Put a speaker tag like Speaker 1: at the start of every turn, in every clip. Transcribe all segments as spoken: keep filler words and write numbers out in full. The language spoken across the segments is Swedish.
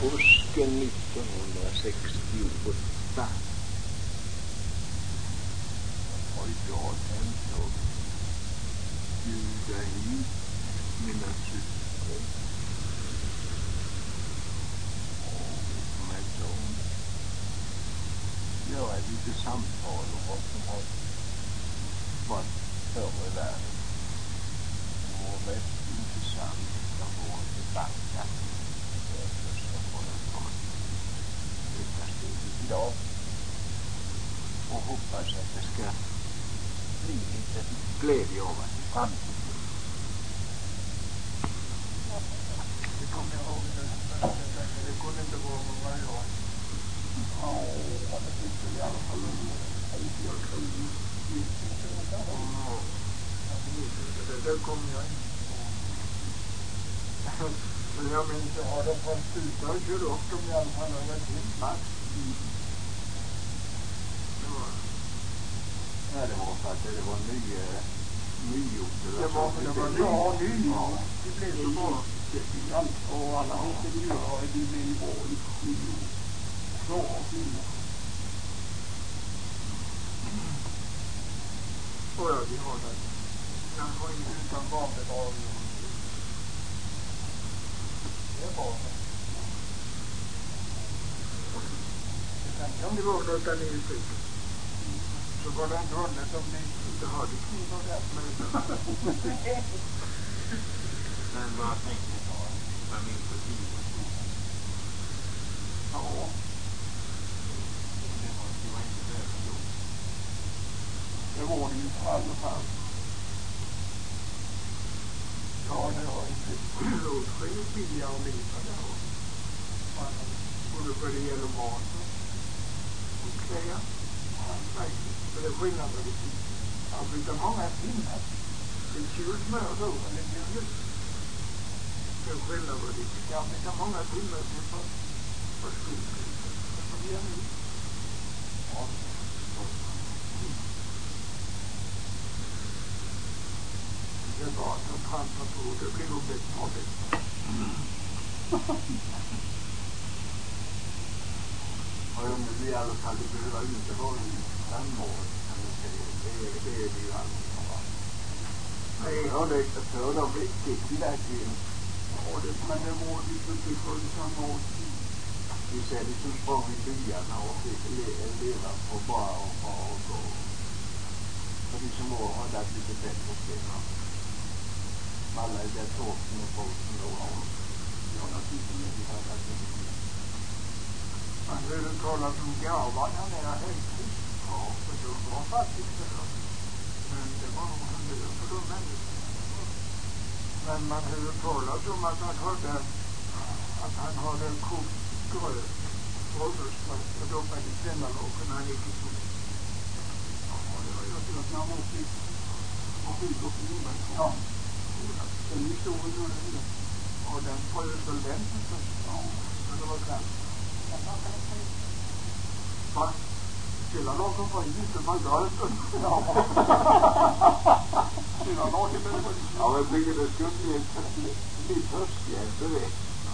Speaker 1: påsken nittonhundrasextioåtta har jag tänkt att bjuda hit mina syskon och med dem göra lite samtal om vad som har varit förr i världen. Det var väldigt intressant att få tillbaka därför så får jag ta detta steget idag och hoppas att det ska bli lite glädje av att i framtiden. Det kommer jag ihåg nu. Det kunde inte vara med varje år. Ja, det tyckte i alla fall om jag tror det kommer jag inte ihåg. Men jag minns att ha det från slutet och körde upp dem i alla fall över timmar. Ja, det var för att det var nya nygjort. Det var för det var ja, nygjort. Det blev så bra. Och alla hette nya och det blev bra nygjort. Så och fina. Och ja, vi har det. Jag har inte utan barnbidrag. Det är bra. Sen kan det vara något där ni uttrycker. Så var det inte vanligt om ni inte hade kniv och det som är men vad tänkte jag ha? Familj på tio och två. Ja. Det var, det var inte det då. Det var det ju på alla fall. Ja, det var inte åtskilligt billigare att leva där. Både för det gäller mat och kläder. Men det är skillnad med det. Jag brukar många timmar. Det är tjugo smör då, men det blir just. Det är skillnad med det. Jag brukar många timmar till för, för skolan. Som vi är nu. Ja, det är bara att trampa på. Det blir nog bättre och bättre. Och om det blir i alla fall, det behöver inte vara i sammål, kan man säga. Det är det, är det ju aldrig som var. Nej, ja, det är för de fick vi verkligen. Ja, det, men det var ju inte för sammål. Vi ser det som sprang i byarna och fick leva på bara och bara och gå. För de som var har det lite bättre att spela. Alla i det tågen och folk som då har. Ja, naturligtvis vi har varit lite. Man hörde talas om Garvan, han är helt frisk. Ja, för det var faktiskt det. Men det var nog han död för de människorna. Men man hörde talas om att han hade att han hade kokt gröt, brödrösgröt och doppade i sällarlåken när han gick i sol. Ja, det var ju att när han var frisk och sjuk och förlorad. Ja, den historien gjorde det. Och den frös väl den förstås. Ja, men det var klart. Va? Hela lagen var inte man gröten. Ja. Hela lagen var inte. Ja, men jag tycker det skulle bli lite törstig efter det.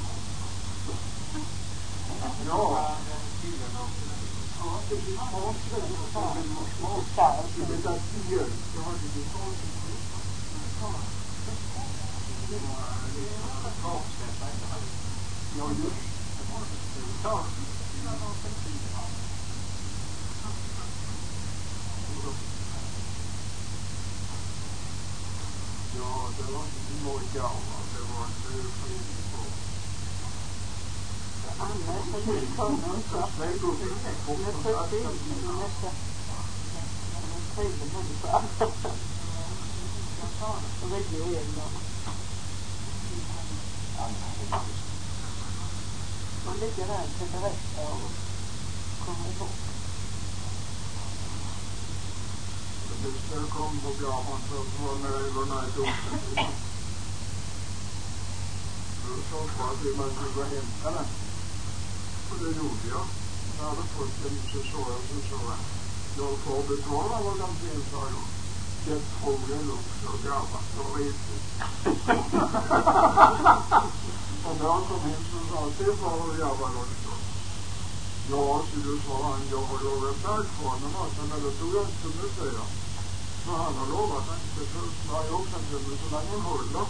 Speaker 1: Ja. Ja, det blir smak. Det blir smak. Det blir smak. Mjölk. Jag har det blir smak. Ja, just. Ja. Ja, det var inte något gammalt. Det var inte fritt på. Annars är det kunnat så att det är så fint. Det är så fint. Det är så fint. Man ligger där till berätta och kommer ihåg. Det kom på Bjarman så var när ögonen är dåligt. Då sa jag att man skulle gå hem till den. Och det gjorde jag. Jag hade fått den så så jag så så jag. Jag får betala vad de vill, sa jag. Det frågade också Bjarman så riktigt. Och när han kom hem så sa han, se far och jag var något. Ja, så du sa han, jag har lovat färg för honom, men då tog jag inte med sig. Så han har lovat att inte för mig också till mig så länge han håller.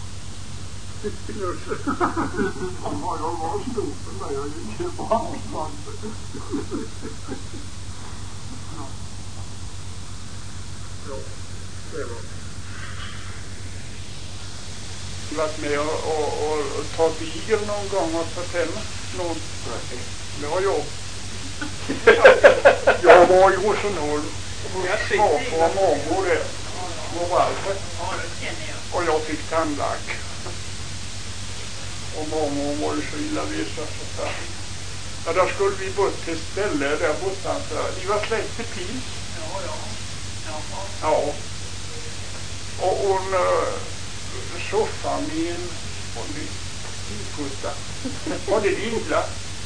Speaker 1: Han har ju varit stor för mig och inte bra man. Ja, det var.
Speaker 2: Varit med och, och, och, och tagit igel någon gång och förtälla någon. Det har jag. Jag var ju hos en håll hos farfar och mormor där. Moralfer. Och jag fick tandlack. Och mormor var ju så illa vissa så här. Ja, där skulle vi bort till ställe där bortanför. De var släkt till pils.
Speaker 3: Ja, ja.
Speaker 2: Ja. Och hon uh, soffan i en putta. Och det lilla.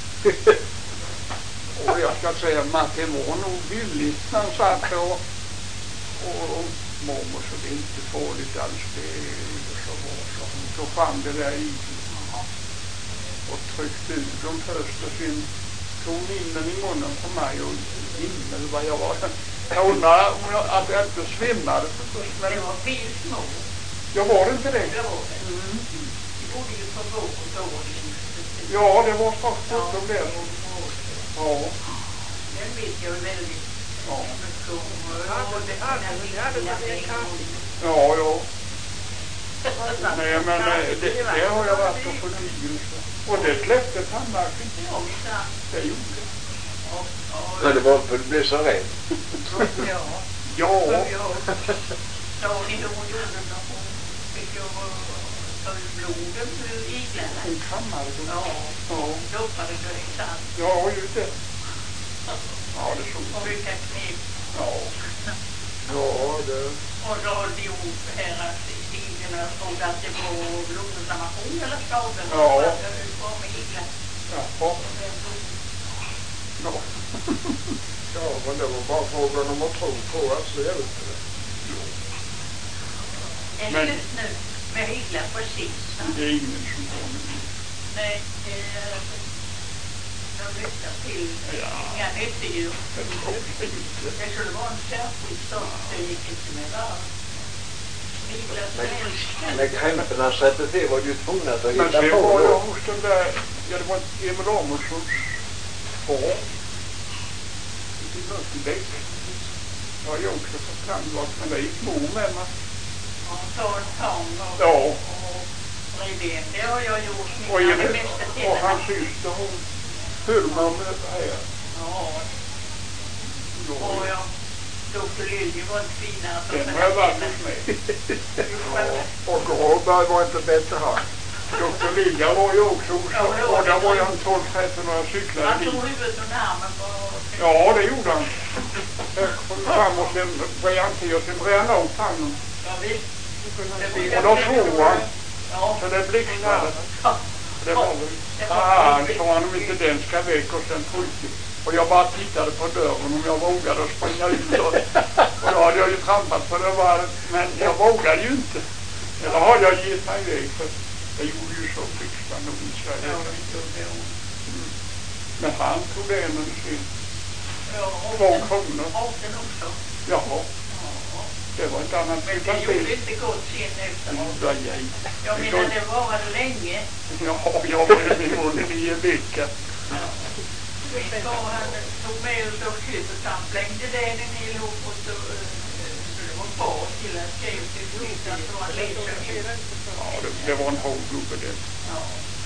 Speaker 2: Och jag ska säga att det var nog billigt när han satt och, och, och mormor så det är inte farligt alls. Det är så bra. Så hon tog fram det där i och tryckte ut dem först och sen tog hon in den i munnen på mig och himmel vad jag var. Jag undrar om jag, att jag inte svimmade förstås. Men
Speaker 3: det var fel små.
Speaker 2: Jag var inte det.
Speaker 3: Det var det. Mm. Det borde ju få gå och gå.
Speaker 2: Ja, det var faktiskt ja. De där. Ja.
Speaker 3: Den vet jag väldigt.
Speaker 2: Ja.
Speaker 3: Ja,
Speaker 2: ja. ja. Nej, men det, det har jag varit och förnyelse. Och det släppte tandlacken. Det gjorde det.
Speaker 1: Ja, det var för det blev så rädd.
Speaker 3: Ja.
Speaker 2: Ja.
Speaker 3: Så ni hur hon gjorde när hon fick ju ta ut blodet ur iglarna.
Speaker 2: Hon kammade dem.
Speaker 3: Ja.
Speaker 2: Ja.
Speaker 3: Doppade det i sand.
Speaker 2: Ja, just det. Ja, det såg
Speaker 3: och vilka knep.
Speaker 2: Ja.
Speaker 1: Ja, det.
Speaker 3: Och så har de gjort här att iglarna stod att det var blodinflammation eller skador.
Speaker 2: Ja.
Speaker 3: Det var med iglar.
Speaker 2: Jaha.
Speaker 3: Ja.
Speaker 1: Ja, men det var bara frågan om att tro på att så är det.
Speaker 3: Är det slut nu med iglar precis?
Speaker 2: Det är ingen som kommer.
Speaker 3: Nej, de lyssnar till inga nyttedjur. Det skulle vara en särskild sak. Det gick inte med varv.
Speaker 1: När krämperna sätter till var ju tvungna att hitta på.
Speaker 2: Men sen var jag hos den där, ja det var Emil Amundsons far. Det var till däck. Jag har ju också fått tandvård, men det gick mor med mig.
Speaker 3: Ja, ta en tång och,
Speaker 2: ja.
Speaker 3: och rivben. Det har jag gjort.
Speaker 2: Och, Emil, och hans syster, hon höll mig med det här.
Speaker 3: Ja. Och jag doktor Lilje var inte finare.
Speaker 2: Den har jag varit med.
Speaker 1: Och Råberg var inte bättre här.
Speaker 2: doktor Lilja var ju också hos ja, och där var jag en tolv tretton och jag cyklade
Speaker 3: dit. Han tog huvudet och armen på...
Speaker 2: Ja, det gjorde han. Jag kom fram och sen började han till och sen började han åt handen.
Speaker 3: Ja, visst.
Speaker 2: Och då slog han. Ja. Så det blixtrade. Ja. Det var väl... Fan, sa han om inte den ska väck och sen tryckte. Och jag bara tittade på dörren om jag vågade springa ut. Och, och då hade jag ju trampat på det var, men jag vågade ju inte. Eller hade jag gett mig iväg för det gjorde ju så blixtrande och visade. Mm. Men han tog det en och sin. Två kronor. Jaha. Det var inte annat.
Speaker 3: Men det gjorde inte gott sen efteråt.
Speaker 2: Nej.
Speaker 3: Jag menar det var länge.
Speaker 2: Ja, jag var ju med i en vecka.
Speaker 3: Ja. Han tog med ut och köpet, han slängde den en hel ihop och så det var bra till att skriva till skydden så han läser hela.
Speaker 2: Ja, det, det var en hårdgubbe det.
Speaker 3: Ja.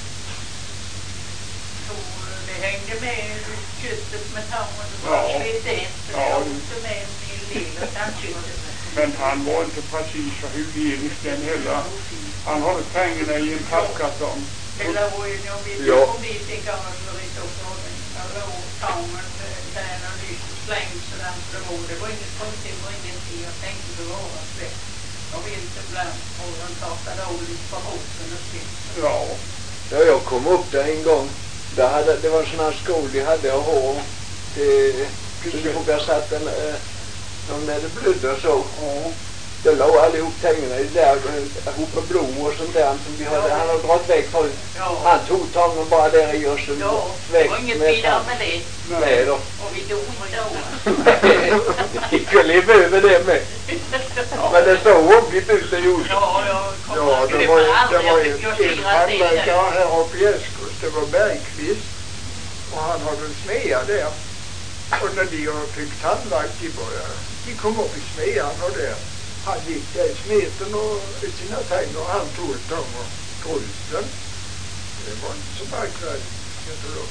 Speaker 3: Så det hängde med köttet med tången och var ja. Lite så det ja. Åkte med en hel del och tandköttet.
Speaker 2: Men han var inte precis så hygienisk den heller. Han hade pengarna i en pappkartong.
Speaker 3: Eller var ju, jag vet inte om det är gammal för det också. Och tången där och lyst och slängd sådär så det var. Det var inget konstigt, det var ingenting. Jag tänkte det var det. Jag vet inte ibland och de takade av lite på hoten och sitt.
Speaker 2: Ja.
Speaker 1: Ja, jag kom upp där en gång. Där hade, det var en sån här skål de hade och hår. Det, så du vågade satt en, de när det blödde och så.
Speaker 2: Ja.
Speaker 1: Det låg allihop pengarna i det där ihop blom och sånt där som vi hade. Han hade dragit väck från.
Speaker 3: Ja.
Speaker 1: Han tog tagen bara där i och så
Speaker 3: Ja,
Speaker 1: väck.
Speaker 3: det var inget vidare med det.
Speaker 1: Nej då.
Speaker 3: Och vi dog inte år.
Speaker 1: Vi kunde leva över det med. Ja. Men det såg omgått ut det gjorde.
Speaker 3: Ja, jag kommer
Speaker 4: Ja,
Speaker 3: ihåg
Speaker 4: det
Speaker 3: det
Speaker 4: var,
Speaker 3: för aldrig.
Speaker 4: det var
Speaker 3: Jag
Speaker 4: en,
Speaker 3: fick ju
Speaker 4: en
Speaker 3: styra till
Speaker 4: handläggare
Speaker 3: det.
Speaker 4: här uppe i Eskils. Det var Bergqvist. Och han hade en smedja där. Och när de fick tandvakt, de började. De kom upp i smedjan och där. Han gick där i smeten och i sina tänger och han tog ett tång och gruten. Det var inte så märkvärdigt. Inte då.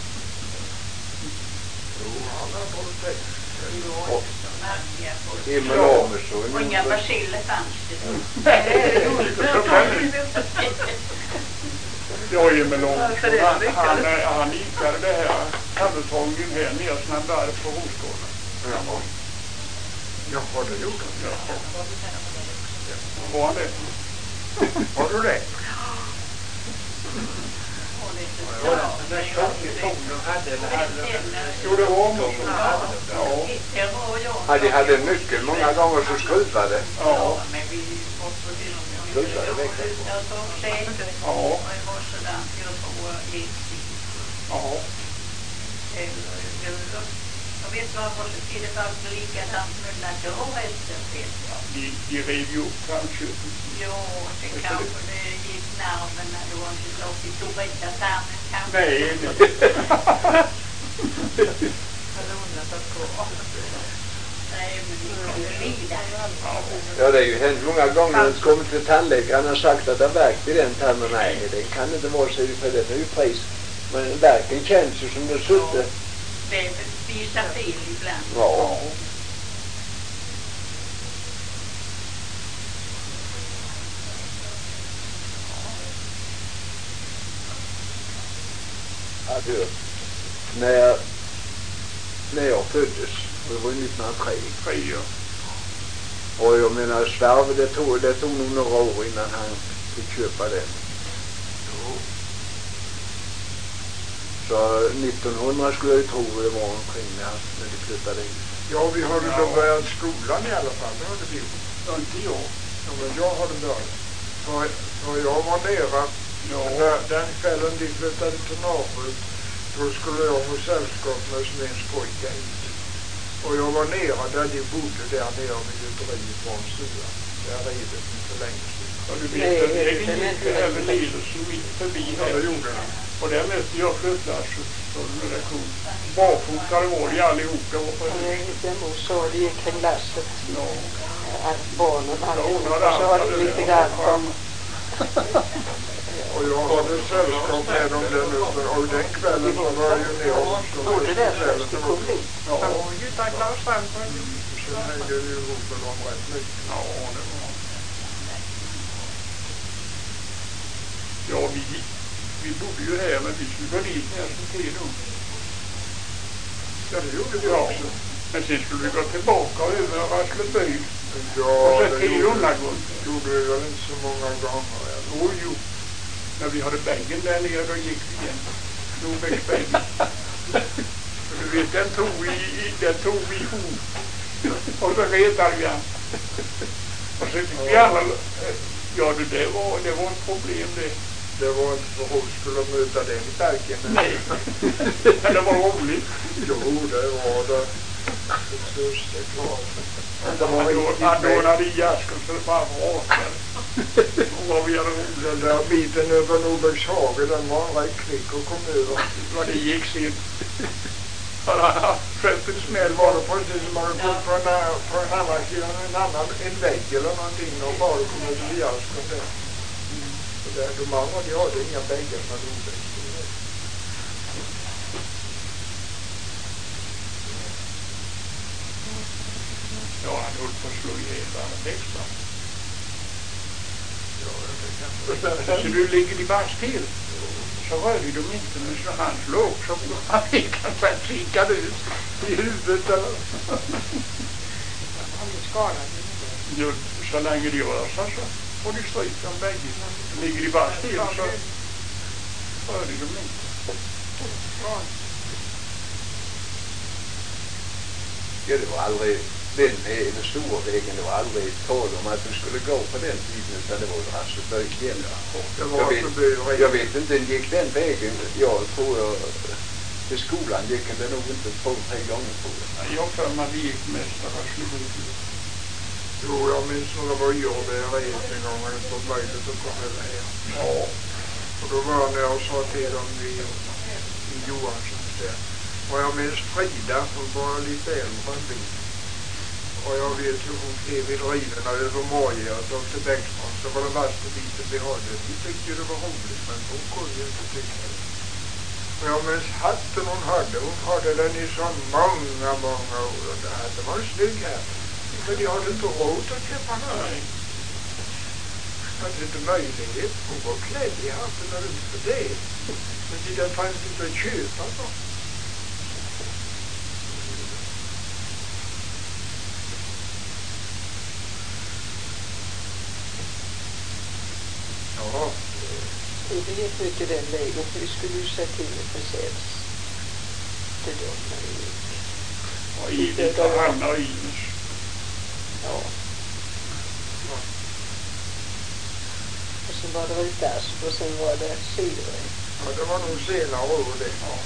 Speaker 4: Jo, han har fått det.
Speaker 1: Himmel om så.
Speaker 3: Och inga basiller fanns det.
Speaker 2: Jag är med långt. Han, han, han ikade det här handelsvången här nere så han började på Rosgården.
Speaker 4: Ja. Jaha, det gjorde han.
Speaker 2: Ja. Var han det?
Speaker 4: Har du det?
Speaker 2: Jo, det var om.
Speaker 1: Ja, de hade nyckel många gånger så skruvade.
Speaker 2: Ja.
Speaker 1: Skruvade väck.
Speaker 2: Ja. Ja.
Speaker 3: Jag vet varför det är faktiskt likadant med naturresten.
Speaker 2: De, de rev ju upp Kallköping.
Speaker 3: Jo, det kanske det gick nerven när det var inte så att vi tog rätta tarmen kanske.
Speaker 2: Nej, det.
Speaker 3: Nej, men vi kommer vidare.
Speaker 1: Ja, det är ju hänt många gånger när han kommit till tandläkaren och sagt att det verkar i den tarmen. Nej, det kan inte vara så för det är ju pris. Men verken känns ju som det sutte.
Speaker 3: Det visar fel ibland.
Speaker 1: Ja. Alltså, när jag, när jag föddes, det var nittonhundratre.
Speaker 2: Tre, ja.
Speaker 1: Och jag menar, Sverige, det tog, det tog nog några år innan han fick köpa den. Så nittonhundra skulle jag tro det var omkring när, när de flyttade in.
Speaker 4: Ja, vi hade då börjat skolan i alla fall. Det hade vi gjort.
Speaker 2: Ja, inte jag.
Speaker 4: Ja, men jag hade börjat. För, för jag var nere.
Speaker 2: Ja.
Speaker 4: När, den kvällen de flyttade till Norrut, då skulle jag ha sällskap med Smens pojkar hit. Och jag var nere där de bodde där nere vid Göteriet på en sida. Där redet inte länge sedan.
Speaker 2: Ja, du vet att vägen gick ju över Lidelsen mitt förbi
Speaker 4: Ja,
Speaker 2: här.
Speaker 4: det gjorde den.
Speaker 2: Och där mötte jag flyttlasset som redaktion. Barfotade var de allihop. Det var på
Speaker 5: Min mor sa det gick kring lasset.
Speaker 2: ja.
Speaker 5: Att barnen hade
Speaker 2: Ja, hon
Speaker 5: gjort
Speaker 2: hade
Speaker 5: och så var det
Speaker 2: allt
Speaker 5: lite
Speaker 2: det
Speaker 5: grann
Speaker 2: där.
Speaker 5: som...
Speaker 4: Och jag hade sällskap med dem där nu. Och den kvällen så var jag ju ner och så var
Speaker 5: Både
Speaker 4: det
Speaker 5: där
Speaker 4: kvällen
Speaker 5: först i
Speaker 4: som var.
Speaker 5: Kulling.
Speaker 2: Ja,
Speaker 4: Sen hängde vi ihop med dem rätt mycket.
Speaker 2: ja, det var. Ja, vi, vi bodde ju här men vi skulle gå dit när som tid då.
Speaker 4: Ja, det gjorde vi
Speaker 2: Ja.
Speaker 4: också.
Speaker 2: Men sen skulle vi gå tillbaka över Rassleby.
Speaker 4: Ja,
Speaker 2: Och så
Speaker 4: det
Speaker 2: till
Speaker 4: gjorde,
Speaker 2: Unnagund.
Speaker 4: gjorde vi väl inte så många gånger. Eller?
Speaker 2: Och jo, när vi hade bänken där nere då gick vi igen. Norrbäcksbänken. För du vet, den tog vi, den tog vi ihop. Och så retade vi han. Och så fick vi alla, ja det, det, var, det var ett problem det.
Speaker 4: Det var inte för hon skulle möta den i bergen.
Speaker 2: Nej, men det var roligt.
Speaker 4: Jo, det var det. Precis, det är klart. Det var
Speaker 2: Han
Speaker 4: riktigt
Speaker 2: han
Speaker 4: bra.
Speaker 2: dånade i jasken så det bara rakade. Och vad vi hade roligt.
Speaker 4: Den där biten över Norbergshage, den var en rätt kvick och kom över.
Speaker 2: Vad det gick sen. Han hade haft skönt en smäll.
Speaker 4: Det var det precis som man hade gått på en, på en annan sida, en annan, en vägg eller någonting och bara kom över i jasken där. Så där, de andra, de hade inga väggar med Norberg.
Speaker 2: Ja, han höll på att slå ihjäl alla växlar.
Speaker 4: Ja, det kan
Speaker 2: Så du ligger i bara still. Så rörde de inte, men så han slog så han fick han sen kikade ut i huvudet. Eller?
Speaker 5: Han blev skadad.
Speaker 2: Jo, så länge de rör sig så får de stryk om bägge. Ligger de bara still så rörde de inte.
Speaker 1: Ja, det var aldrig den vägen, den stora vägen, det var aldrig tal om att den skulle gå på den tiden, utan det var ju Rasseby igen. Jag vet, jag vet inte, den gick den vägen, jag tror jag, till skolan gick den nog inte två, tre gånger på det.
Speaker 2: Jag för mig det gick mest av Rasseby.
Speaker 4: Jo, jag minns när det var gör det jag rest en gång, det var möjligt att komma över här.
Speaker 2: Ja.
Speaker 4: Och då var jag när jag sa till dem i, i Johanssons där. Och jag minns Frida, hon var lite äldre än vi. Och jag vet hur hon klev i driven över Morge och doktor Bäckström, så var det värsta biten vi hade. Vi tyckte det var roligt, men hon kunde ju inte tycka det. Och jag minns hatten hon hade, hon hade den i så många, många år. Och det hade var en snygg hatt. Men jag hade inte råd att köpa den. Jag hade inte möjlighet. Hon var klädd i hatten och inte för det. Men det där fanns inte att köpa så. Ja.
Speaker 5: Vi vet mycket den vägen, för vi skulle ju säga till det försäljs. Det då när vi gick.
Speaker 2: Och Ines och Hanna och Ines.
Speaker 5: Ja. Ja. Och sen var det Ritas och sen var det Syre.
Speaker 4: Ja, det var nog senare år det. Ja.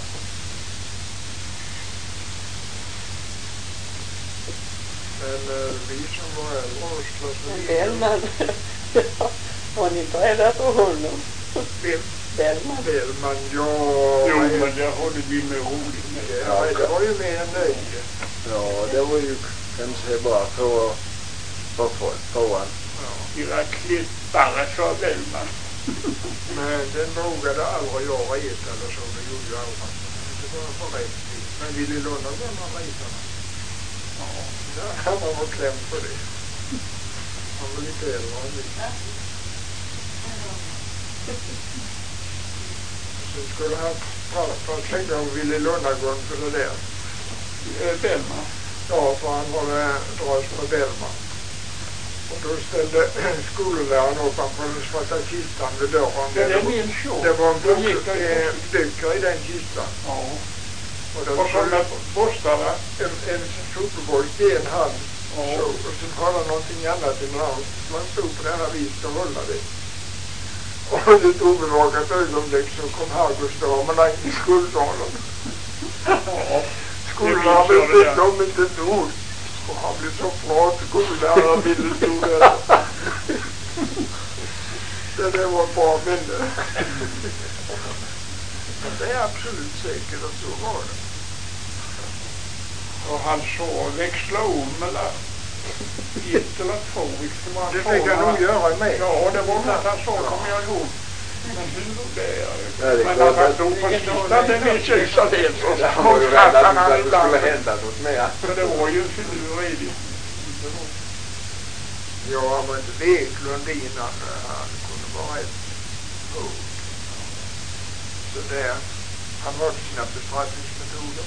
Speaker 4: Men uh, vi som var äldre och
Speaker 5: Men Bellman, var ni beredda på honom?
Speaker 4: Vem?
Speaker 5: Bellman.
Speaker 4: Bellman, ja.
Speaker 2: Jo, men det håller vi med roligt med.
Speaker 4: Ja, det var ju mer nöje.
Speaker 1: Ja, det var ju kanske bara för för folk på han.
Speaker 2: Ja. Era klippare, sa Bellman.
Speaker 4: Men den vågade aldrig jag reta eller så, det gjorde jag aldrig. Det var för rätt tid. Men Ville Lundar var man retarna.
Speaker 2: Ja.
Speaker 4: Ja, han var klämd på det. Han var lite äldre än vi. Så skulle han prata och tänka om Ville Lundagård för det där.
Speaker 2: Bellman?
Speaker 4: Ja, för han var dras med Bellman. Och då ställde skolläraren upp han på den svarta kistan vid dörren.
Speaker 2: Ja, det minns jag.
Speaker 4: Det var en böcker i den kistan.
Speaker 2: Ja.
Speaker 4: Och,
Speaker 2: och så med borstarna?
Speaker 4: En, en sopborst i en hand.
Speaker 2: Ja.
Speaker 4: Så, och sen hade han någonting annat i en hand. Man stod på den här viset och hålla det. Och ett obevakat ögonblick så kom Hargårdsdamerna in i skolsalen.
Speaker 2: Ja.
Speaker 4: Skolläraren visste om inte ett ord. Och han blev så bra att skolläraren ville stå där. Det där var ett bra minne. Men det är absolut säkert att så var det.
Speaker 2: Och han så växla om eller ett eller två.
Speaker 4: Det fick han nog göra med.
Speaker 2: Ja, det var något han sa, kommer jag ihåg. Men hur det är?
Speaker 1: Ja, det
Speaker 2: men han var stod på kistan, det vet jag inte så det.
Speaker 1: Han var ju rädd att det skulle hända något mer.
Speaker 2: För det var ju en figur i det.
Speaker 4: Ja, han var inte Weklund innan. Han kunde vara rätt hård. Så där, han har sina bestraffningsmetoder.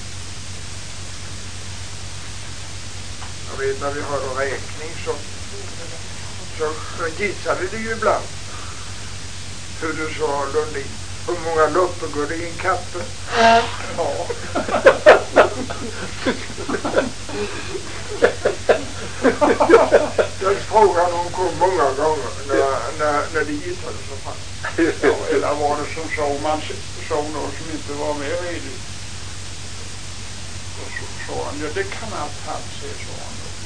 Speaker 4: Jag vet när vi hade räkning så, så, så gissade det ju ibland. Hur du sa, Lundin, hur många loppor går det i en kappe?
Speaker 2: Ja.
Speaker 4: Den frågan hon kom många gånger när, när, när de gissade så fast.
Speaker 2: Ja, eller var det som så man såg någon som inte var med i det. Och så sa han, ja det kan allt han se, sa han då.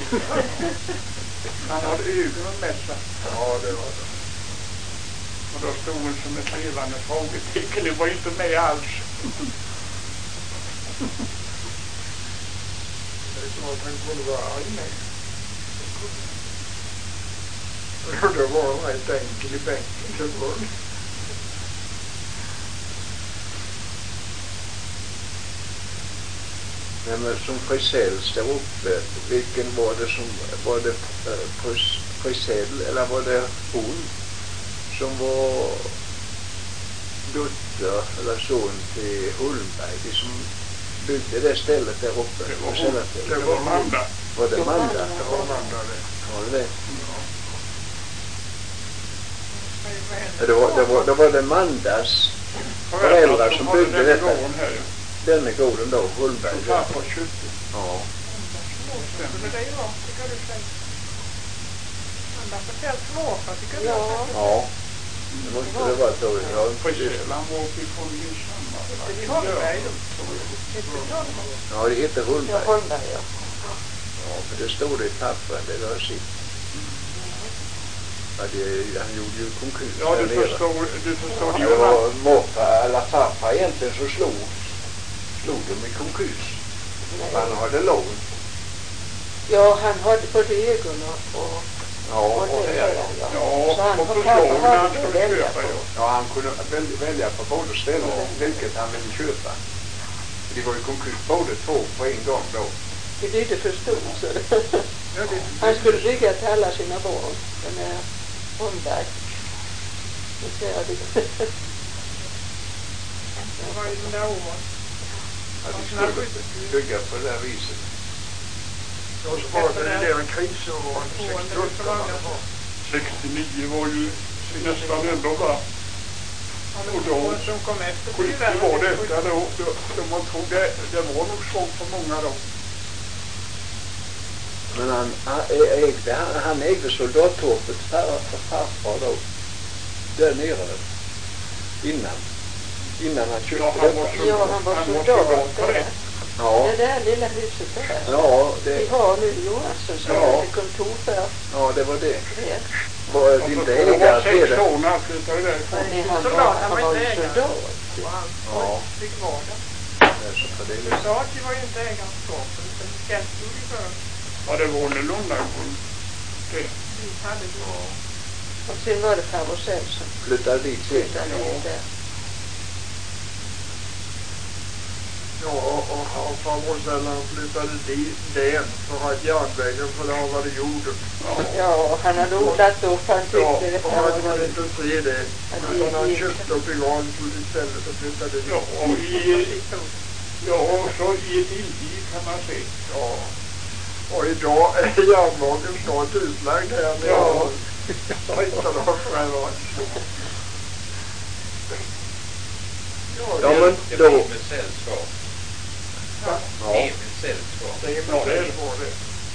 Speaker 2: Han hade ögonen med sig.
Speaker 4: Ja, det var det.
Speaker 2: Och då stod hon som ett levande frågetecken. Det var inte med alls.
Speaker 4: Det är som att han kunde vara arg med. Och det var en rätt enkel i bänken till grund.
Speaker 1: Men som Frisells där uppe, vilken var det som, var det äh, Frisell eller var det hon som var dotter eller son till Holmberg, de som byggde det stället där uppe?
Speaker 2: Det var, hon, det var Manda.
Speaker 1: Var det Manda?
Speaker 4: Det var Manda det.
Speaker 1: Var det det? Ja, det var, det var, det var det Mandas föräldrar som byggde detta. Denna gården då, Holmberg.
Speaker 2: Ja.
Speaker 1: Ja.
Speaker 2: sen.
Speaker 4: Skulle det vara, tycker du själv? Han har förtällt småfar, tycker du?
Speaker 5: Ja.
Speaker 1: Ja, det måste det vara så. Jag har inte
Speaker 2: Friselan var uppe ifrån Linsamma.
Speaker 4: Är det Holmberg då? Är det Holmberg?
Speaker 1: Ja, det heter
Speaker 5: Ja,
Speaker 1: Holmberg.
Speaker 5: Holmberg, ja.
Speaker 1: Ja, för det stod det i pappren, det var sitt. Ja, det, han gjorde ju konkurs
Speaker 2: Ja,
Speaker 1: där
Speaker 2: du
Speaker 1: nere.
Speaker 2: förstår, du förstår
Speaker 1: Ja,
Speaker 2: ju
Speaker 1: det
Speaker 2: att
Speaker 1: var morfar, eller farfar egentligen, så slog, slog de i konkurs. Han hade lån.
Speaker 5: Ja, han hade både ögon och, och,
Speaker 1: Ja,
Speaker 5: och
Speaker 1: och
Speaker 5: det
Speaker 1: här.
Speaker 5: där, ja.
Speaker 2: ja,
Speaker 5: Så han
Speaker 2: och
Speaker 5: får
Speaker 2: förstår
Speaker 5: pappa
Speaker 2: när han
Speaker 5: hade det
Speaker 2: skulle
Speaker 5: välja
Speaker 2: köpa.
Speaker 5: på.
Speaker 2: Ja.
Speaker 1: Ja, han kunde väl, välja på båda ställen vilket han ville köpa. Det var ju konkurs båda två på en gång då.
Speaker 5: Det byggde för stort, så det.
Speaker 4: Ja, det,
Speaker 5: Han skulle bygga till alla sina barn. Den är Holmberg. Nu ser jag det.
Speaker 4: det var ju den där åren.
Speaker 1: Att vi skulle bygga på det där viset.
Speaker 4: Jag sparade det där en krisåren sextioåtta.
Speaker 2: sextionio var ju nästan ändå va? Och då,
Speaker 4: som kom efter
Speaker 2: sjuttio var detta då, då, då man tror det, det var nog svårt för många då.
Speaker 1: Men han, han ägde, han, han ägde soldattorpet för, för farfar då. Där nere. Innan. Innan han köpte
Speaker 2: Ja, han var
Speaker 1: detta.
Speaker 2: så-
Speaker 5: Ja, han var
Speaker 2: Han var
Speaker 5: soldat
Speaker 2: soldat för
Speaker 5: där.
Speaker 2: det.
Speaker 1: Ja,
Speaker 5: Det där lilla huset där.
Speaker 1: ja,
Speaker 5: Vi
Speaker 1: det,
Speaker 5: har nu Johansson som
Speaker 1: Ja.
Speaker 5: är kontor för
Speaker 1: ja, det var det.
Speaker 5: det.
Speaker 1: Var
Speaker 2: Alltså,
Speaker 1: inte
Speaker 2: det var
Speaker 1: ägare till
Speaker 2: sex
Speaker 1: det?
Speaker 2: år när han flyttade därifrån.
Speaker 5: Men han
Speaker 4: Soldat,
Speaker 5: var,
Speaker 4: han
Speaker 5: han
Speaker 4: var
Speaker 5: var
Speaker 4: inte
Speaker 5: ju
Speaker 4: ägare.
Speaker 5: soldat.
Speaker 4: Och han
Speaker 1: Ja.
Speaker 4: fick vara där.
Speaker 1: Alltså, för det är liksom-
Speaker 4: Soldat, det var ju inte ägarens torp, utan tjänstgjord i för.
Speaker 2: Ja, det var under Lundagården. Det.
Speaker 4: Vi hade det.
Speaker 5: Och sen var det farbror själv som
Speaker 1: flyttade dit sen.
Speaker 5: flyttade in där.
Speaker 4: Ja, och, och, och farbror Sällan flyttade dit den för att järnvägen förlavade jorden.
Speaker 5: Ja, och han hade odlat upp. Han tyckte
Speaker 4: Ja,
Speaker 5: det
Speaker 4: och
Speaker 5: var
Speaker 4: han kunde inte se det.
Speaker 5: att
Speaker 4: Men han
Speaker 5: det gick.
Speaker 4: köpte upp i Granfjord istället och flyttade dit.
Speaker 2: Ja, och i, ja, och så i ett indig kan man se.
Speaker 4: Ja. Och idag är järnvägen snart utlagd här med
Speaker 2: Ja.
Speaker 4: Riksdagsfrämman.
Speaker 1: Ja, men
Speaker 6: Det
Speaker 1: då...
Speaker 6: var Emil Sällskap.
Speaker 1: Ja.
Speaker 6: Emil Sällskap.
Speaker 4: Det är
Speaker 2: Ja,
Speaker 4: med
Speaker 2: det är
Speaker 4: sig på det.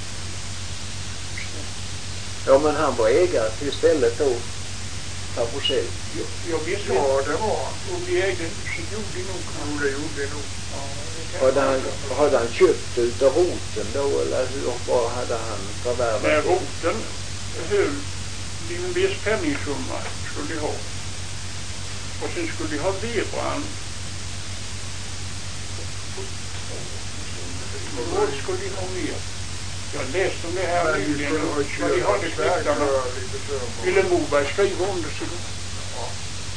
Speaker 1: Ja, men han var ägare till stället då. Farbror Sell.
Speaker 2: Jag, jag vet inte
Speaker 4: Ja, det var han.
Speaker 2: om de ägde huset, gjorde de nog.
Speaker 4: Jo, det gjorde det nog.
Speaker 2: Ja, det kan
Speaker 1: Hade
Speaker 2: jag
Speaker 1: han,
Speaker 2: inte.
Speaker 1: hade han köpt utav roten då, eller hur vad hade han förvärvat?
Speaker 2: När
Speaker 1: det?
Speaker 2: roten höll en viss penningsumma skulle de ha. Och sen skulle de ha vedbrand. Och vad skulle de ha mer? Jag läste om det här
Speaker 4: Men vi
Speaker 2: nyligen.
Speaker 4: skulle ha
Speaker 2: Vad de hade
Speaker 4: köpt
Speaker 2: klickarna.
Speaker 4: för lite förmån.
Speaker 2: Ville Moberg skriva om det så då?
Speaker 4: Ja.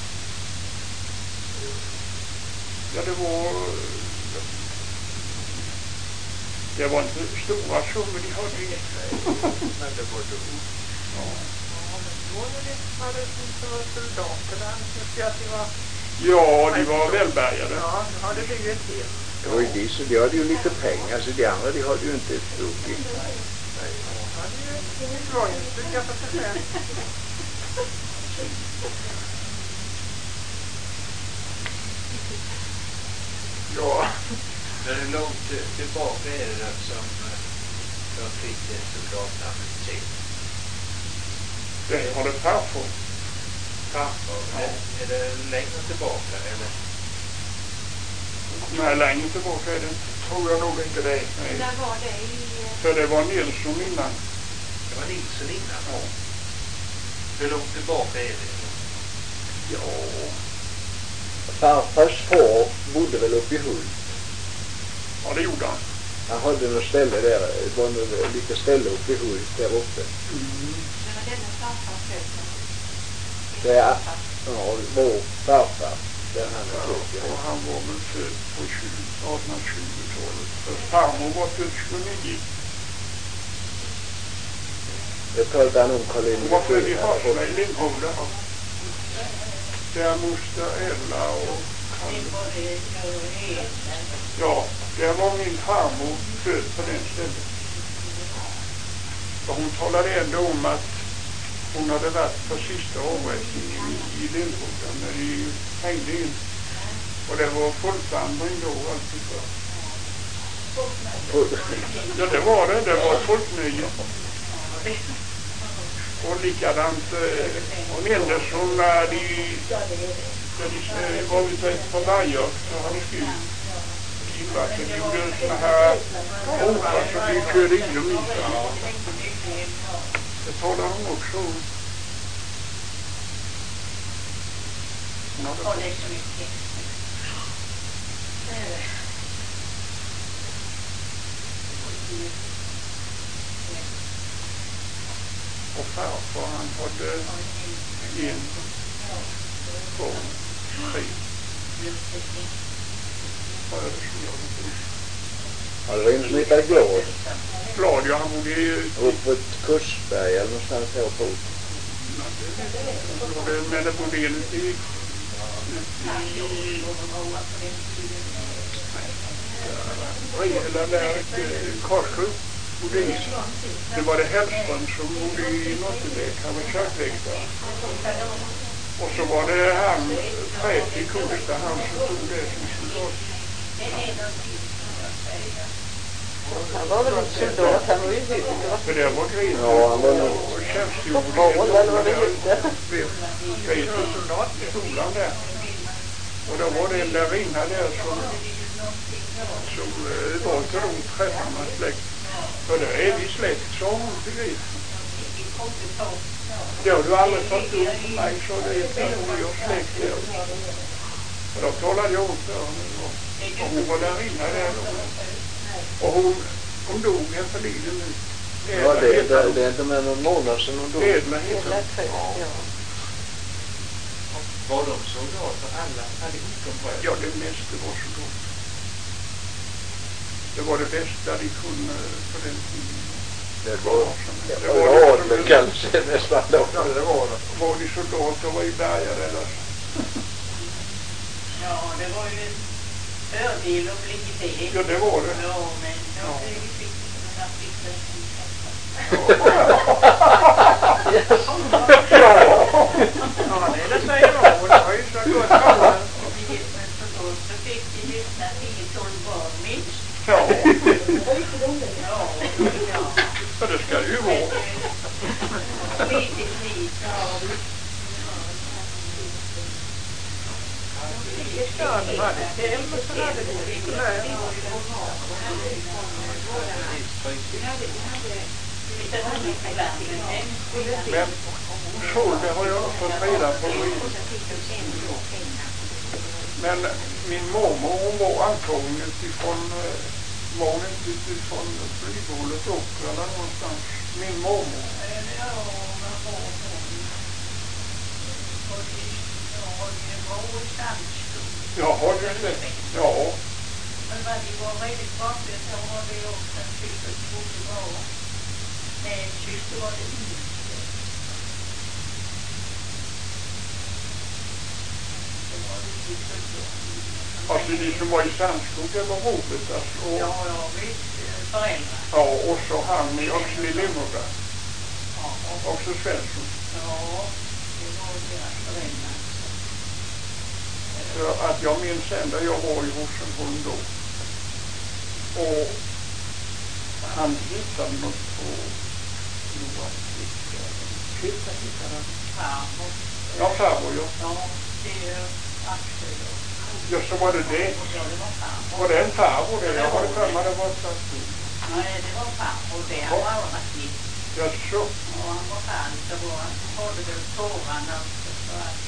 Speaker 2: Ja, det var... Det var inte stora summor de hade.
Speaker 4: Men det var då.
Speaker 2: Ja.
Speaker 4: Ja, men då var det var det som var soldater där. Jag tyckte att det var...
Speaker 2: Ja, de var välbärgade.
Speaker 4: Ja, nu hade det blivit helt.
Speaker 1: Det var ju de, så de hade ju lite pengar, så de andra de hade ju inte ett dugg.
Speaker 4: Nej, jag hade ju inget bra att bygga för sig själv. Ja.
Speaker 6: Men hur långt eh, tillbaka är det som eh, jag fick det soldatnamnet till?
Speaker 2: Det var det farfar.
Speaker 6: Farfar? Är, är det längre tillbaka eller?
Speaker 2: Nej, längre tillbaka är det inte.
Speaker 4: Tror jag nog inte det.
Speaker 2: Nej.
Speaker 3: Där var det i...
Speaker 2: För det var Nilsson innan.
Speaker 6: Det var Nilsson innan.
Speaker 2: Ja.
Speaker 6: Hur långt tillbaka är det?
Speaker 2: Ja.
Speaker 1: Farfars far bodde väl uppe i Hult.
Speaker 2: Ja, det gjorde han.
Speaker 1: Han hade något ställe där, det var något lite ställe uppe i Hult där uppe.
Speaker 2: Mm.
Speaker 3: Det var denna farfar född.
Speaker 1: Det är, ja, vår farfar, där han är född.
Speaker 2: Ja, och han var väl född på artonhundratjugotalet. För farmor var född tjugonio.
Speaker 1: Det talade han om Karl
Speaker 2: Hon var född i
Speaker 1: Lindsjö.
Speaker 2: Harsla i Lindholda. Där moster Ella och Kalle. Ja, där var min farmor född på den stället. Och hon talade ändå om att hon hade varit på sista avrättningen i, i Lindholda när de hängde in. Och det var folkvandring då alltid för. Ja, det var det. Det var ett folknöje. Och likadant, och nämndes hon när de, när de var ute på varje så hade skjut. De gjorde såna här ropar så de körde in dem i sig. Det talar hon också om.
Speaker 3: Tack så mycket.
Speaker 2: Och farfar han hade en, två, tre. Vad är det som gör det?
Speaker 1: Ja, det var en som heter Glad.
Speaker 2: Glad, ja, han bodde ju...
Speaker 1: Uppåt Kursberg eller någonstans här på.
Speaker 2: Men det bodde en ute i... Eller där Karlsjö bodde i. Det var det Hellström som bodde i Nottebäck. Han var kökvägare. Och så var det han, Fred i Kosta, han som tog det som soldat.
Speaker 5: Han var väl en soldat, han var ju huvud, va?
Speaker 2: För det var Grisen.
Speaker 1: Ja, han var nog.
Speaker 2: Och tjänstgjorde
Speaker 5: Mål, eller vad det hette.
Speaker 2: Grisen soldat i skolan där. Och då var det en lärarinna där som, som uh, var till de träffarna släkt. För det är vi släkt, sa hon till Grisen. Det har du aldrig fått upp för mig, så det är ett år släkt där. Och då talade jag om för henne. Och hon var där inne där då. Och hon, hon dog efter livet nu.
Speaker 1: Ja, det, det, det är inte med någon månad sedan hon dog.
Speaker 2: Edla heter
Speaker 5: Edla, ja.
Speaker 6: Var de soldater alla allihop på?
Speaker 2: Ja, det mesta var soldater. Det var det bästa de kunde på den tiden.
Speaker 1: Det var,
Speaker 2: det
Speaker 1: var,
Speaker 2: var
Speaker 1: var det kanske nästan då.
Speaker 2: Ja, det var det. Var de soldater var i bergare eller så.
Speaker 3: Ja, det var ju en fördel att bli det.
Speaker 2: Ja, det var det.
Speaker 3: Ja, men då blev vi fick det att fixa
Speaker 4: Ja, det är det säger hon. Det var ju så gott.
Speaker 3: Så fick vi lyssna till tolv barn minst.
Speaker 2: Ja.
Speaker 3: Ja, ja.
Speaker 2: Ja, det ska det ju vara.
Speaker 3: Litet liv.
Speaker 4: Ja, det var det. Hem och så hade det lite där.
Speaker 2: Men så, det har jag fått reda på. Men min mormor, hon var antagen utifrån, var hon inte utifrån flyghållet upp eller någonstans. Min mormor. Jaha, just det. Ja.
Speaker 3: Men vad det var väldigt vanligt så var det också en syster som bodde bra. Nej, en syster var det inte. Det var det inte.
Speaker 2: Alltså de som var i Sandskog eller Robert alltså. Och,
Speaker 3: ja, ja, visst. Föräldrar.
Speaker 2: ja, och så han i också i Limmerga.
Speaker 3: Ja, och
Speaker 2: också Svensson.
Speaker 3: Ja, det var deras föräldrar.
Speaker 2: För att jag minns ändå jag var i Rosenholm då. Och han hittade något på Johan. Hitta hittade han.
Speaker 3: Farmor.
Speaker 2: Ja, farmor, ja.
Speaker 3: Ja, det är ju Axel då.
Speaker 2: Ja, så var det det.
Speaker 3: Ja, det var farmor.
Speaker 2: Var det en farmor det? Jag hade för mig det var stadsbord.
Speaker 3: Nej, det var farmor det. Han var alldeles.
Speaker 2: Ja, så.
Speaker 3: Och han var fan så var han hade väl tårarna också så att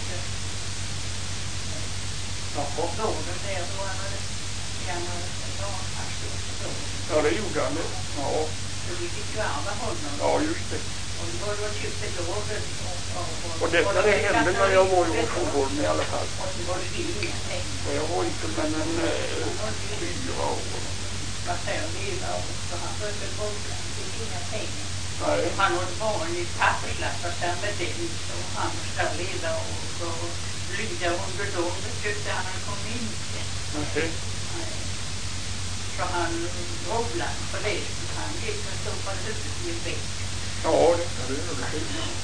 Speaker 2: Jaha.
Speaker 3: Båden där då han hade gärna ja, han stod på båden.
Speaker 2: Ja, det gjorde han det. Ja.
Speaker 3: Så vi fick ju arva honom.
Speaker 2: Ja, just det.
Speaker 3: Och då var det köpt ett låd.
Speaker 2: Och detta det hände när jag var i Rosenholm i alla fall.
Speaker 3: Och så var det ju ingenting.
Speaker 2: Och jag var inte men en fyra år.
Speaker 3: Vad säger vi då? Så han följde båden. Han fick inga pengar.
Speaker 2: Nej.
Speaker 3: Han hade varit i papperslappar sen med den. Så han ska leda och lyda under dem. Det tyckte han han kom in till.
Speaker 2: Okej.
Speaker 3: Så han rolade på det. Han gick och stod på huvudet i en bänk.
Speaker 2: Ja, det är det. Det är det.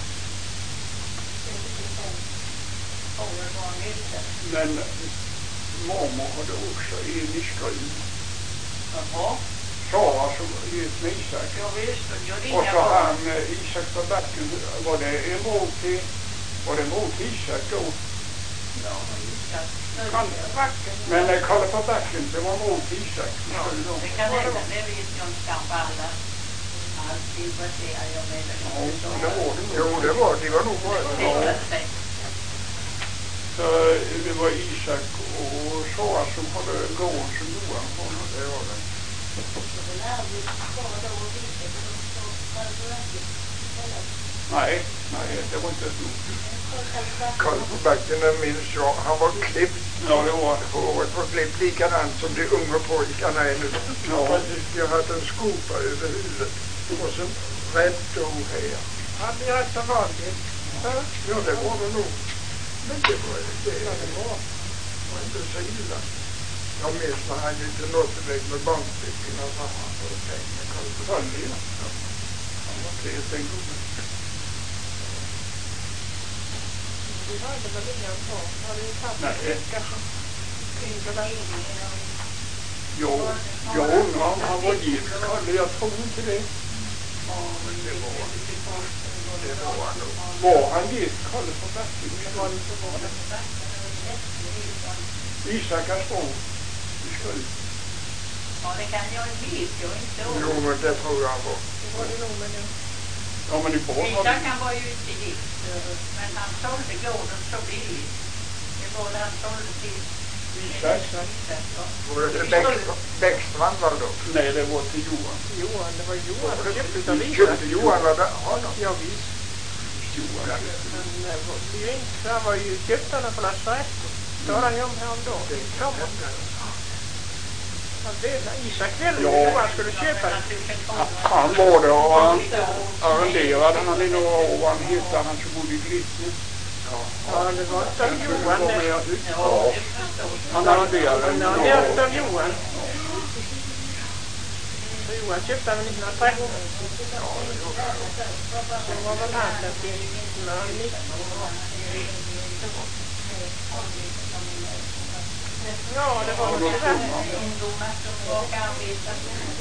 Speaker 2: Men mormor hade också en i Skruv.
Speaker 3: Jaha.
Speaker 2: Sara som gick med Isak.
Speaker 3: Ja visst, och jag
Speaker 2: Och
Speaker 3: ringar
Speaker 2: så
Speaker 3: bara.
Speaker 2: han, eh, Isak på backen, var det en mor till, var det en mor till Isak då?
Speaker 3: Ja, Isak.
Speaker 2: Han, men eh, Kalle på backen, det var mor till Isak.
Speaker 3: Ja, det kan hända, det vet jag inte kanske alla. Alltid baserar jag med det.
Speaker 2: Ja, det var det nog.
Speaker 4: Jo, det var det var nog bra.
Speaker 2: Ja. Så eh, det var Isak och Sara som hade gården som Johan på.
Speaker 4: Det var det.
Speaker 2: Nej, nej, det var inte så.
Speaker 4: Karl på backen, jag minns jag, han var klippt.
Speaker 2: Ja, det var.
Speaker 4: Håret var klippt likadant som de unga pojkarna är nu.
Speaker 2: Ja.
Speaker 4: Jag hade en skopa över huvudet. Och så rätt och här.
Speaker 5: Han blir rätt som vanligt.
Speaker 4: Ja, det var det nog. Men det var det. Det var, var inte så illa. Jag minns när han gick till Notteväg med bankstycken och så han får pengar. Karl på backen. Ja.
Speaker 2: Han var trevligt en gång.
Speaker 5: Vi hade väl ingen på. Har du tagit
Speaker 2: Nej.
Speaker 5: en vecka som tyngre där?
Speaker 2: Jo, jag undrar om han var gift, Kalle, jag tror inte det.
Speaker 4: Men det var, det var han nog.
Speaker 2: Var han gift, Kalle på backen? Isakars bror i Skruv.
Speaker 3: Ja, det kan jag inte vet jag inte.
Speaker 4: Jo, men det tror jag var.
Speaker 5: Det var det nog med nu.
Speaker 2: Ja, men i båda var
Speaker 3: Isak
Speaker 2: det.
Speaker 3: han var ju inte gift, men han sålde gården så billigt. Det var det han sålde till
Speaker 2: Isak?
Speaker 3: Isak, ja.
Speaker 4: Var det Bäckstrand, Bäckstrand var det då?
Speaker 2: Nej, det var till Johan.
Speaker 5: Johan, det var Johan som köpte utav
Speaker 4: Vi
Speaker 5: Isak.
Speaker 4: köpte Johan var det? Ja, då.
Speaker 5: Ja visst.
Speaker 2: Johan.
Speaker 5: Men det var ju inte, han var ju köpt honom på lasarettet. Talade han ju om häromdagen.
Speaker 4: Det
Speaker 5: Det kom han. Han ville, Isak ville
Speaker 2: Ja.
Speaker 5: ju Johan skulle köpa den.
Speaker 2: Han var det och han arrenderade han i några år. Han hittade han som bodde i Glitne.
Speaker 5: Ja, det var utav Johan.
Speaker 2: Var
Speaker 5: det.
Speaker 2: med ut.
Speaker 3: Ja, det förstår jag.
Speaker 2: Han arrenderade
Speaker 5: Ja,
Speaker 2: den.
Speaker 5: det är utav Johan. Så Johan köpte han nittonhundratretton. Sen var väl han där till nittonhundranitton. Ja, det var nog tyvärr.
Speaker 3: Ungdomar som och arbetar.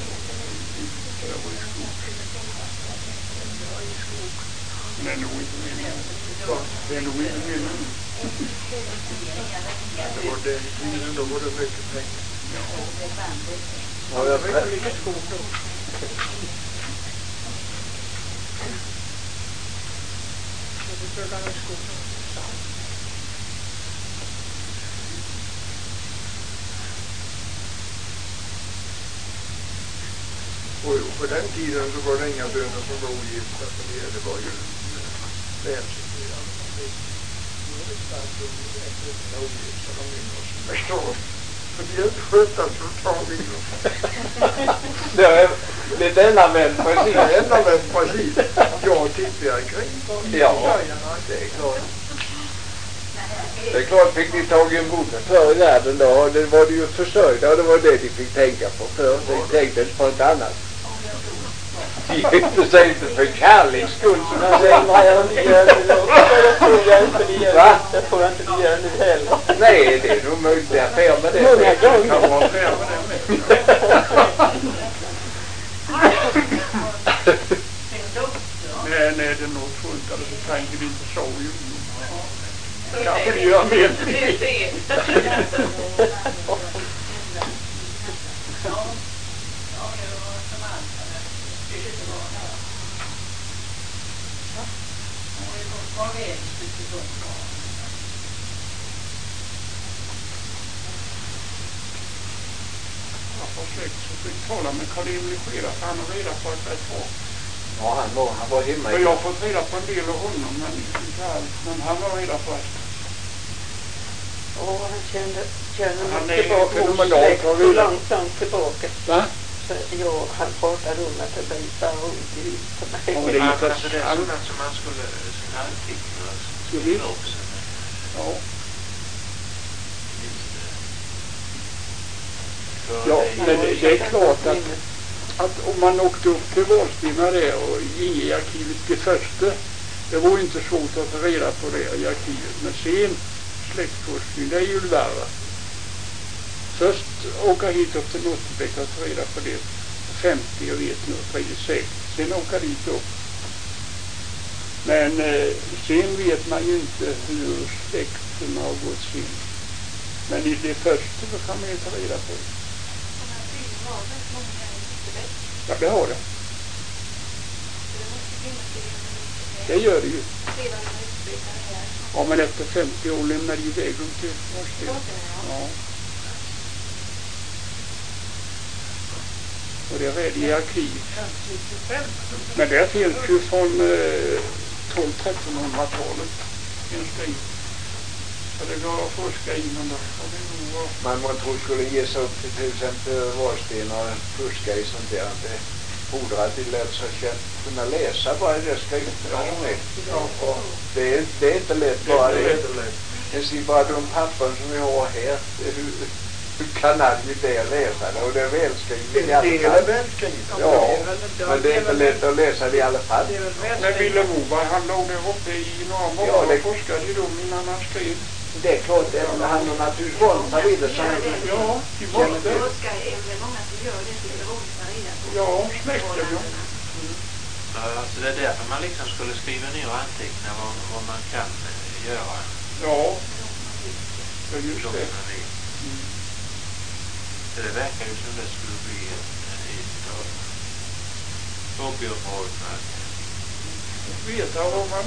Speaker 2: Men det är nog inte min. Det är nog inte min.
Speaker 4: Det var den tiden, då var det mycket pengar.
Speaker 5: Ja, jag vet lite skog då. Det skulle han skog då.
Speaker 4: Och på den tiden så var det inga bönder som var ogifta, för det, det var ju välsituerande. Nu är det starkt ogifta, de minns mig då. För det är inte sköttat så tar vi dem.
Speaker 6: Det är, det är denna vän precis.
Speaker 4: Det är enda väl precis. Jag tittar kring.
Speaker 6: Ja, det är klart. Det är klart, fick ni tag i en bonde förr i världen då, det var det ju försörjda och det var det de fick tänka på förr. De tänkte inte på något annat. De gifte sig inte för kärleks skull, som jag säger.
Speaker 5: Nej, jag inte gör nu. Det tror jag inte de gör.
Speaker 6: Va?
Speaker 5: Det tror jag inte de gör nu heller.
Speaker 6: Nej, det är nog möjligt det är affär med det.
Speaker 5: Många gånger.
Speaker 2: Kan vara affär med det med. Nej, nej, det är nog fullt. Eller så tänker vi inte så ju. Kanske det gör mer.
Speaker 3: Det är fel.
Speaker 2: Så fick tala med Karl-Emil Skeda, för han har reda på att det är två.
Speaker 6: Ja, han var, han var hemma.
Speaker 2: Och jag har fått reda på en del av honom, men inte allt. Men han var reda på att
Speaker 5: Och han kände, kände
Speaker 2: Han
Speaker 5: mig
Speaker 2: är
Speaker 5: tillbaka hos
Speaker 2: fenomenal,
Speaker 5: släkt
Speaker 2: tror
Speaker 5: så
Speaker 2: du?
Speaker 5: långt, långt tillbaka.
Speaker 2: va?
Speaker 5: Så jag, han pratade om att det blev så ont i huvudet på mig.
Speaker 2: Ja, det är inte
Speaker 6: Alltså det är
Speaker 2: allt.
Speaker 6: sådant som man skulle, sådana här artiklar
Speaker 2: Skulle
Speaker 6: skulle
Speaker 2: vi?
Speaker 6: upp sen.
Speaker 2: Ja.
Speaker 6: För
Speaker 2: Ja,
Speaker 6: det-
Speaker 2: men det, det är klart att, att om man åkte upp till Valstina där och gick i arkivet det första, det var inte svårt att ta reda på det i arkivet. Men sen släktforskning, det är ju värre. Först åka hit upp till Nottebäck och ta reda på det. femtio jag vet nu, trettiosex. Sen åka dit upp. Men eh, sen vet man ju inte hur släkten har gått sin. Men i det första så kan man ju ta reda på det. Ja, det har det. Det gör det ju. Ja, men efter femtio år lämnar de iväg dem till universitet. Ja. Och det är rädd i arkiv. Men det finns ju från eh, tolv trettonhundratalet en skriv. Så det går att forska in där.
Speaker 6: Man man tror skulle ge sig upp till till exempel Vadsten och fuska i sånt där. Det fordrar att de lär sig att kunna läsa bara det skrifterna som är. Det är, det är inte lätt bara det. Jag ser bara de pappren som vi har här. Hur, hur kan han ju det läsa det? Och det är välskrivet i alla fall.
Speaker 4: Det är välskrivet.
Speaker 6: Ja, men det är inte lätt att läsa det i alla fall.
Speaker 2: Men Ville Moberg, han låg där uppe i några månader ja, och forskade i dem innan han skrev.
Speaker 6: Det är klart, det, han har naturligtvis valt sig vid det.
Speaker 2: Ja, de måste. Ja, släkten, ja.
Speaker 7: Ja, alltså det är därför man liksom skulle skriva ner och anteckna vad, vad man kan eh, göra.
Speaker 2: Ja, det är just det.
Speaker 7: Mm. Så det verkar ju som det skulle bli en hit av Åbyområdena.
Speaker 2: Veta vad man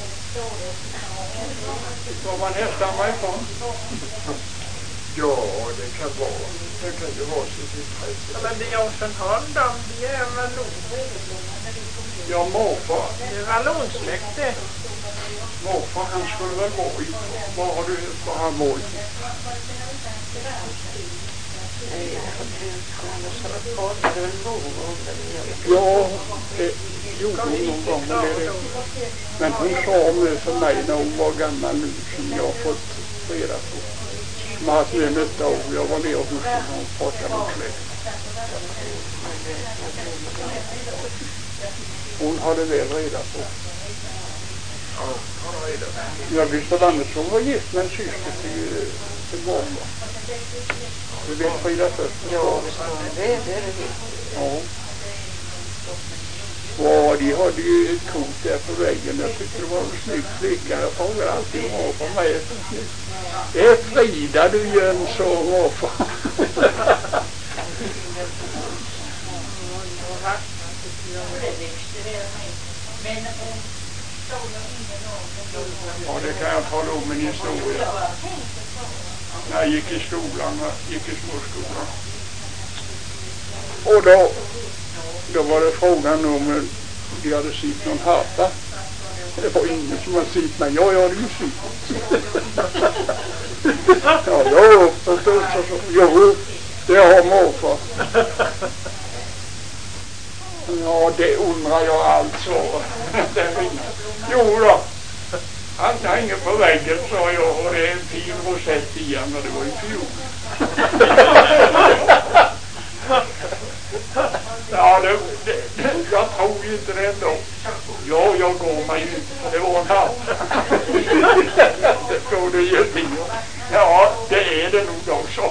Speaker 2: vad man härstammar ifrån.
Speaker 4: Ja, det kan vara. Det kan ju vara sitt intresse.
Speaker 5: Ja, men det är också en handam, det är en vallon.
Speaker 2: Ja, morfar.
Speaker 5: Det är vallonsläkte.
Speaker 2: Morfar, han skulle väl vara i. Var har du var han var i? Ja, det gjorde hon någon gång. Men, det, men hon sa nu för mig när hon var gammal nu som jag har fått reda på. Som har haft med nytta av. Jag var ner hos henne och pratade om släkt. Hon hade väl reda på.
Speaker 4: Ja, han har reda på.
Speaker 2: Jag visste att Andersson var gift med en syster till, till mormor. Du vet Frida först?
Speaker 5: Ja, det är det.
Speaker 2: Ja. Och de hade ju ett kort där på väggen. Jag tyckte det var en snygg flicka. Jag frågade alltid morfar på mig. Det är Frida du Jönsson, morfar. Ja, det kan jag tala om en historia. När jag gick i skolan, jag gick i småskolan. Och då, då var det frågan om de hade sitt någon harpa. Det var ingen som hade sitt, men jag hade ju sitt. Ja, då, förstås, så, jo, det har morfar. Ja, det undrar jag alltså. Jo då. Han hänger på väggen, sa jag, och det är en fin rosett igen, och det var i fjol. Ja, det, det, jag tror ju inte det ändå. Ja, jag går mig ut, för det var en hatt. Det står det ju till. Ja, det är det nog också.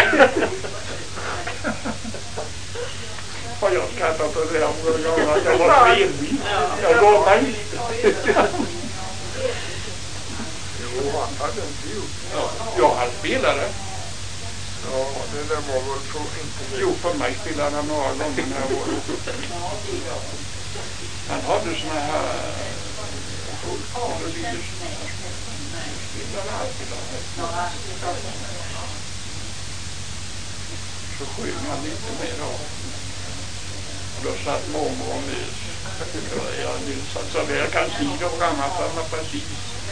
Speaker 2: Och jag skrattar på det här, jag var trevlig. Jag går mig ut.
Speaker 4: Jo, han hade en fiol.
Speaker 2: Ja, han spelade.
Speaker 4: Ja, det där var väl för inte...
Speaker 2: Jo, för mig spelade han några gånger när jag var uppe. Han hade såna här... Folkmelodier, såna här små. Spelade alltid där. Så sjöng han lite mer då. Och då satt mormor och mys. Jag satt så där, jag kan se det framför för mig precis.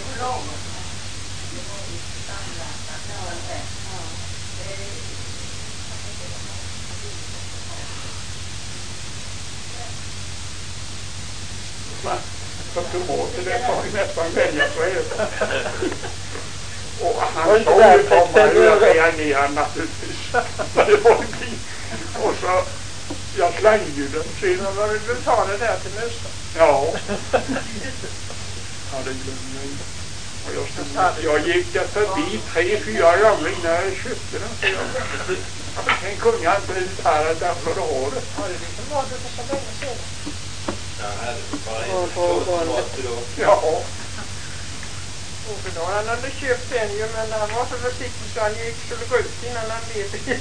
Speaker 2: Som tomater, det får vi nästan välja så är det. Och han sa ju på mig hur jag reagerade naturligtvis. Det var fint. Och så, jag slängde ju den.
Speaker 5: Men vad vill du ta det där till nästa?
Speaker 2: Ja. Ja, det glömde jag ju. Och jag, stod, jag gick där förbi tre, fyra gånger innan jag köpte den. Så jag, sen kunde jag inte uthärda därför det har det.
Speaker 5: Har du liksom varit ute så länge sedan?
Speaker 7: Ja, här är det bara en två då.
Speaker 2: Ja.
Speaker 5: Och då han hade köpt den ju, men han var så försiktig så han gick skulle gå ut innan han blev igen.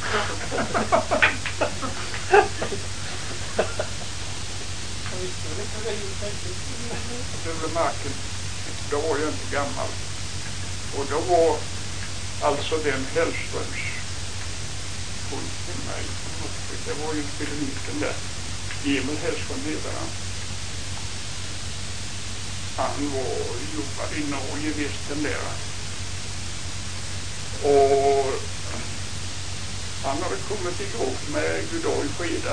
Speaker 2: Det blev marken. Då var jag inte gammal. Och då var alltså den Hellströms hon till mig. Det var ju spelniken där. Emil Hellström heter han. Han var jobbad i Norge, vissten där. Och han hade kommit ihop med Gudoj Skeda.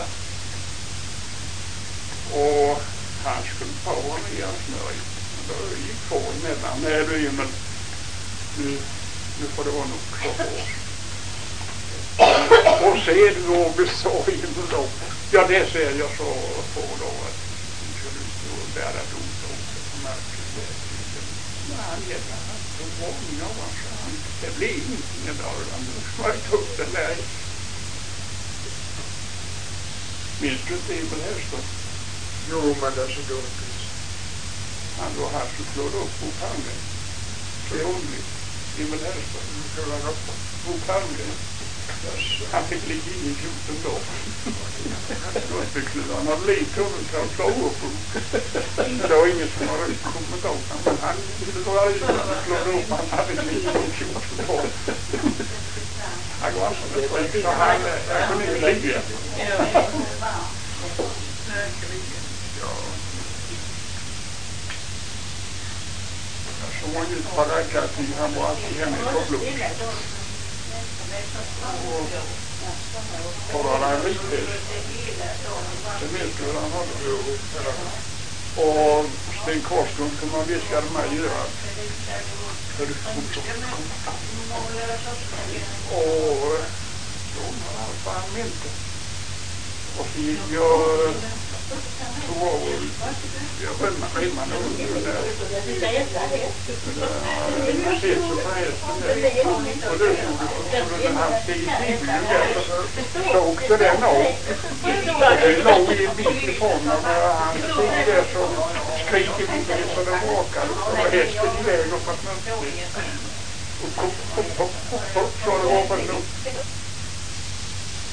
Speaker 2: Och han skulle ta honom i hans nöj. Då gick kvar emellan. Nej du Emil, nu, nu får det vara nog så hårt. Och se du och besorgen då. Ja det ser jag så på då att du skulle ut och bära dot också på märket. Men han gällde han så många år så han, det blev ingenting idag utan nu ska jag ta upp den där. Minns du inte Emil Hellström?
Speaker 4: Jo, men det är så dumt.
Speaker 2: Han var här så slår upp Bo Palmgren. Så roligt. Emil Hellström.
Speaker 4: Nu slår han upp.
Speaker 2: Bo Palmgren. Han fick ligga in i fjorton dagar. Han hade lite och han slog upp. Det var ingen som hade kommit åt honom. Men han drar ut och slår upp. Han hade ligga in i fjorton dagar. Han var så det så han, jag kunde inte ligga. Så var ju ett par räkar till han var alltid hemma på blod. Och då hade han riktigt. Det vet du hur han hade. Och Sten Karlsson som man viskade mig göra. För det fort. Och då var han inte. Och så gick jag så var jag römmade skillnaden under det där. Jag ser så på hästen där. Och då såg den här stigningen där. Så åkte den av. Det låg i en bit ifrån och när han stod där så skriker vi det så det vakade. Och hästen iväg och fått möjligt. Och kom, kom, kom, kom, så det var på